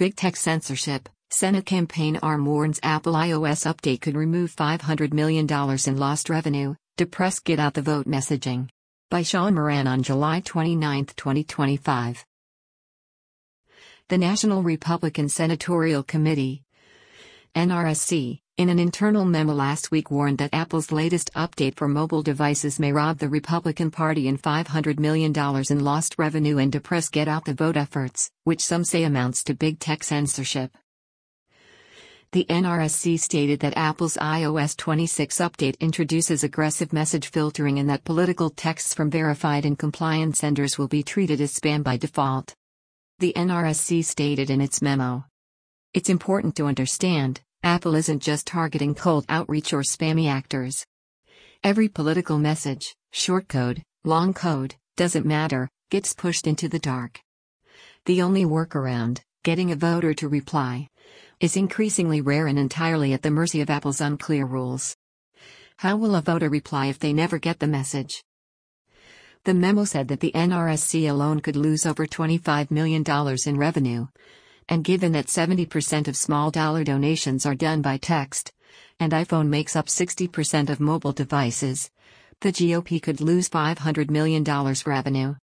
Big tech censorship. Senate campaign arm warns Apple iOS update could remove $500 million in lost revenue, depress get out the vote messaging. By Sean Moran on July 29, 2025. The National Republican Senatorial Committee, NRSC, in an internal memo last week warned that Apple's latest update for mobile devices may rob the Republican Party in $500 million in lost revenue and depress get out the vote efforts, which some say amounts to big tech censorship. The NRSC stated that Apple's iOS 26 update introduces aggressive message filtering and that political texts from verified and compliant senders will be treated as spam by default. The NRSC stated in its memo, "It's important to understand, Apple isn't just targeting cold outreach or spammy actors. Every political message, shortcode, long code, doesn't matter, gets pushed into the dark. The only workaround, getting a voter to reply, is increasingly rare and entirely at the mercy of Apple's unclear rules. How will a voter reply if they never get the message?" The memo said that the NRSC alone could lose over $25 million in revenue. And given that 70% of small dollar donations are done by text, and iPhone makes up 60% of mobile devices, the GOP could lose $500 million revenue.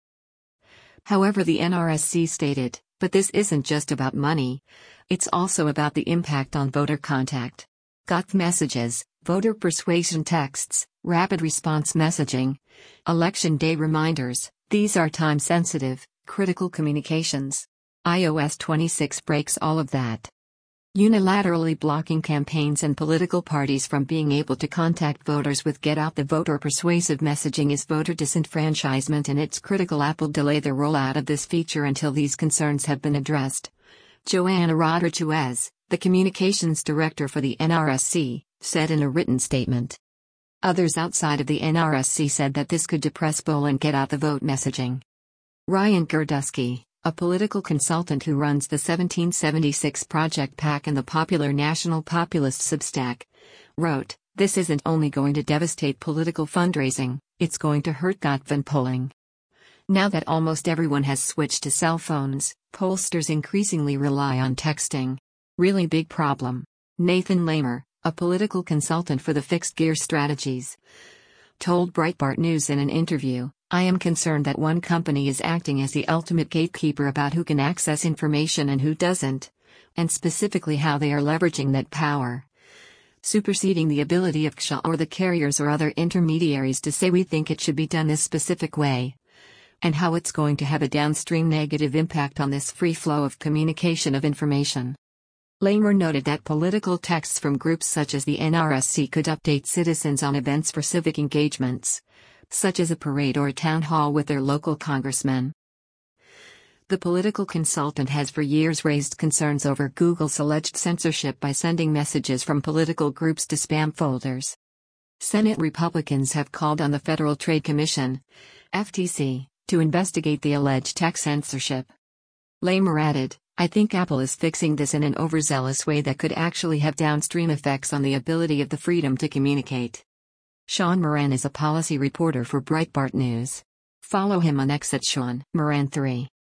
However, the NRSC stated, "But this isn't just about money, it's also about the impact on voter contact. GOT messages, voter persuasion texts, rapid response messaging, election day reminders, these are time-sensitive, critical communications. iOS 26 breaks all of that. Unilaterally blocking campaigns and political parties from being able to contact voters with get out the vote or persuasive messaging is voter disenfranchisement, and it's critical Apple delay the rollout of this feature until these concerns have been addressed." Joanna Rodriguez, the communications director for the NRSC, said in a written statement. Others outside of the NRSC said that this could depress poll and get out the vote messaging. Ryan Girdusky, a political consultant who runs the 1776 Project PAC and the popular National Populist Substack, wrote, "This isn't only going to devastate political fundraising, it's going to hurt GOTVAN polling. Now that almost everyone has switched to cell phones, pollsters increasingly rely on texting. Really big problem." Nathan Lamer, a political consultant for the Fixed Gear Strategies, told Breitbart News in an interview, "I am concerned that one company is acting as the ultimate gatekeeper about who can access information and who doesn't, and specifically how they are leveraging that power, superseding the ability of CSA or the carriers or other intermediaries to say we think it should be done this specific way, and how it's going to have a downstream negative impact on this free flow of communication of information." Lamer noted that political texts from groups such as the NRSC could update citizens on events for civic engagements, such as a parade or a town hall with their local congressmen. The political consultant has for years raised concerns over Google's alleged censorship by sending messages from political groups to spam folders. Senate Republicans have called on the Federal Trade Commission, FTC, to investigate the alleged tech censorship. Lamer added, "I think Apple is fixing this in an overzealous way that could actually have downstream effects on the ability of the freedom to communicate." Sean Moran is a policy reporter for Breitbart News. Follow him on X at Sean Moran 3.